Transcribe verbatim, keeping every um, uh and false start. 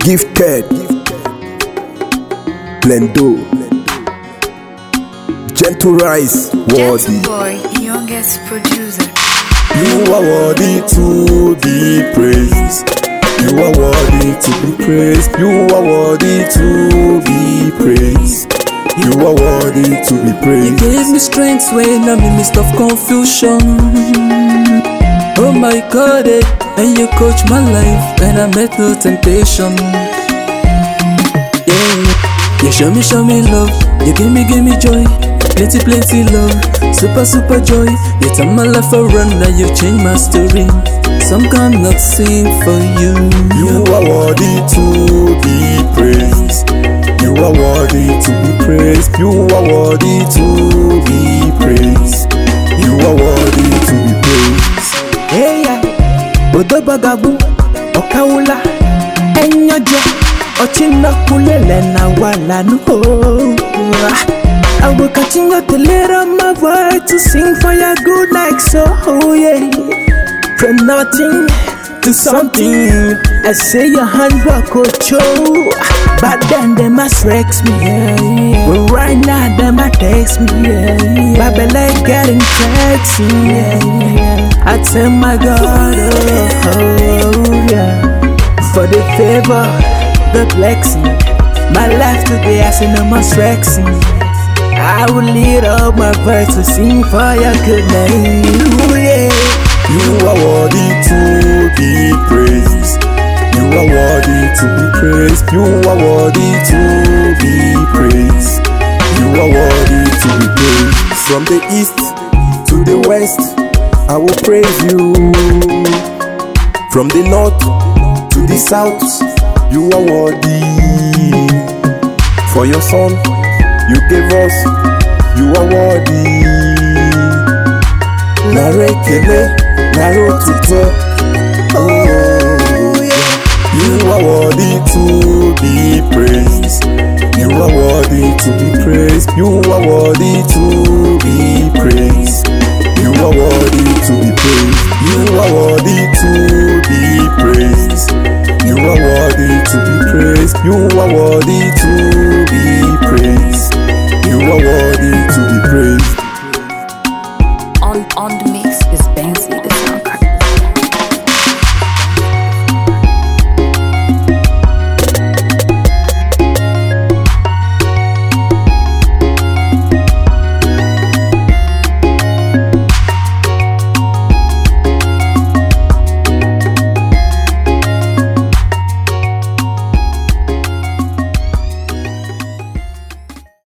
Gifted, Blendo, Gentle Rise, worthy. Gentle Boy, youngest producer. You are worthy to be praised. You are worthy to be praised. You are worthy to be praised. You are worthy to be praised. You gave me strength when I'm in midst of confusion. Oh my God, eh, and you coach my life when I met no temptation. Yeah, you show me, show me love. You give me, give me joy. Plenty, plenty love. Super, super joy. You turn my life around and you change my story. Some cannot sing for you. You are worthy to be praised. You are worthy to be praised. You are worthy to be praised. You are worthy to be praised. Hey ya, bodo bagabu, okawula, enyoje, ochina kulele na wala no. I will continue to let up my voice to sing for your good like so, yeah. From nothing to something, I say your handwork will show. But then they must vex me, yeah, yeah. But right now they must text me, yeah, yeah. My belly getting sexy, yeah, yeah. I tell my God, oh, oh, yeah, for the favor, the blessing. My life today I say no more stressing. I will lead up my voice to sing for your good name, ooh, yeah. You are worthy to be praised. You are worthy to be praised. You are worthy to be praised. You are worthy to be praised. From the east to the west, I will praise you. From the north to the south, you are worthy. For your son you gave us, you are worthy. Narekele, narotito, oh yeah. You are worthy to be praised. You are worthy to be praised. You are worthy to be praised. You are worthy to be praised. You are worthy to be praised. You are worthy to be praised. You are worthy